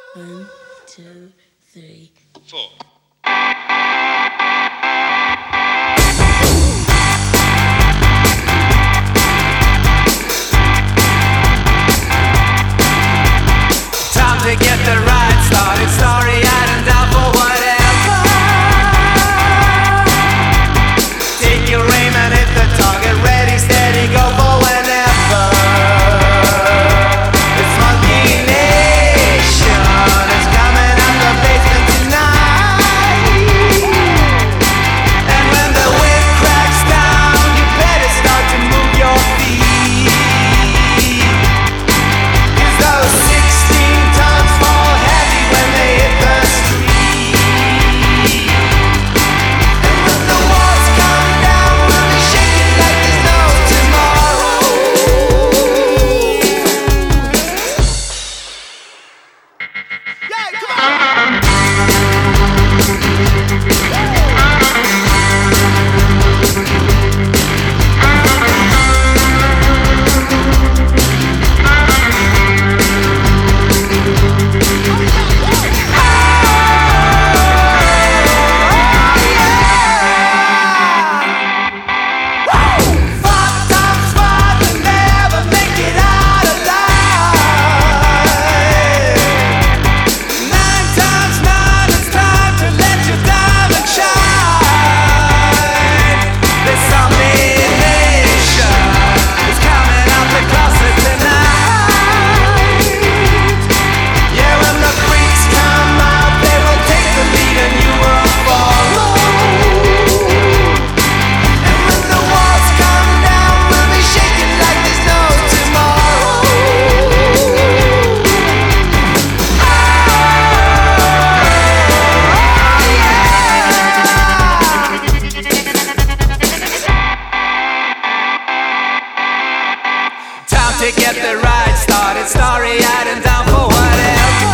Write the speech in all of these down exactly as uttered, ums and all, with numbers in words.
One, two, three, four. Time to get the ride started, starry eyed and down for whatever. Take your aim and hit the target, ready, steady, go for whenever. It's Monkey Nation, it's coming out the basement tonight. And when the wind cracks down, you better start to move your feet. 'Cause those sixteen tons fall heavy when they hit the street. And when the walls come down, we'll be shaking like there's no tomorrow. Yeah, come on! Five times five and never make it out alive. Nine times nine, it's time to let your diamond shine. This combination is coming out the closet tonight. Yeah, when the freaks come out, they will take the lead and you will follow. And when the walls come down, we'll be shaking like there's no tomorrow. Time to get the ride started, starry-eyed and down for whatever.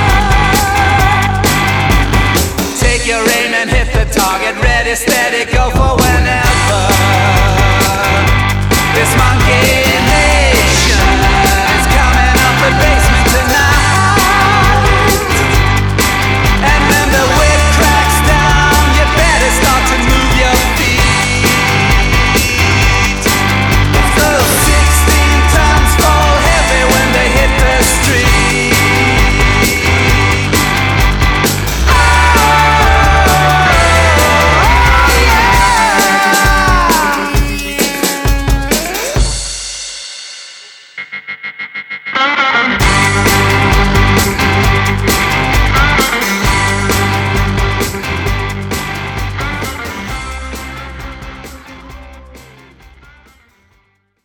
Take your aim and hit the target, ready, steady, go